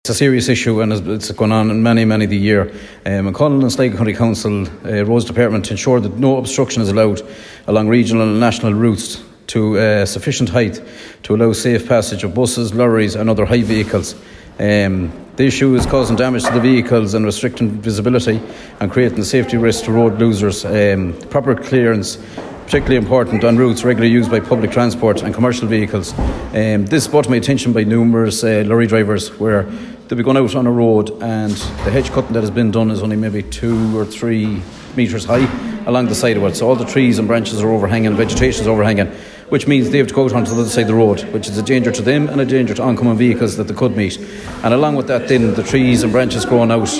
It's a serious issue and it's gone on in many the year. Cullen and Sligo County Council Roads Department to ensure that no obstruction is allowed along regional and national routes to sufficient height to allow safe passage of buses, lorries and other high vehicles. The issue is causing damage to the vehicles and restricting visibility and creating safety risks to road users. Proper clearance particularly important on routes regularly used by public transport and commercial vehicles. This brought to my attention by numerous lorry drivers where they'll be going out on a road and the hedge cutting that has been done is only maybe 2 or 3 metres high along the side of it. So all the trees and branches are overhanging, vegetation is overhanging, which means they have to go out onto the other side of the road, which is a danger to them and a danger to oncoming vehicles that they could meet. And along with that then, the trees and branches growing out,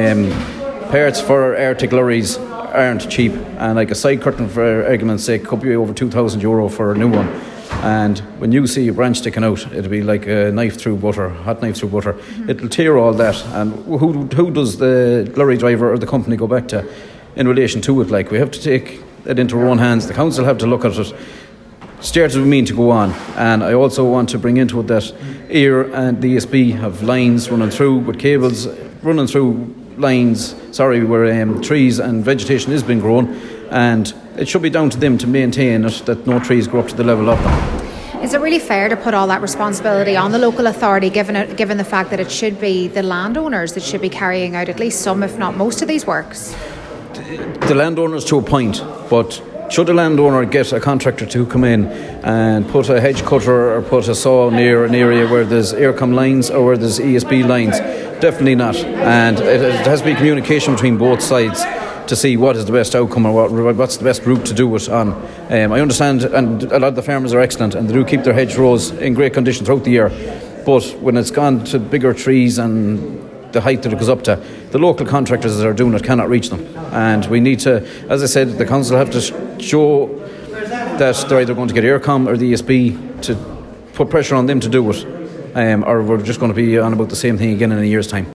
parts for Arctic lorries aren't cheap, and like a side curtain for argument's sake could be over €2,000 for a new one. And when you see a branch sticking out, it'll be like a knife through butter, hot knife through butter. It'll tear all that. And who does the lorry driver or the company go back to in relation to it? Like, we have to take it into our own hands. The council have to look at it. Steers we mean to go on. And I also want to bring into it that EAR and the ESB have lines running through with cables running through lines, where trees and vegetation is being grown, and it should be down to them to maintain it, that no trees grow up to the level of them. Is it really fair to put all that responsibility on the local authority, given the fact that it should be the landowners that should be carrying out at least some, if not most, of these works? The landowners to a point, but should a landowner get a contractor to come in and put a hedge cutter or put a saw near an area where there's Eircom lines or where there's ESB lines? Definitely not. And it has to be communication between both sides to see what is the best outcome or what's the best route to do it on. I understand, and a lot of the farmers are excellent and they do keep their hedgerows in great condition throughout the year, but when it's gone to bigger trees and the height that it goes up to, the local contractors that are doing it cannot reach them. And we need to, as I said, the council have to show that they're either going to get Eircom or the ESB to put pressure on them to do it, or we're just going to be on about the same thing again in a year's time.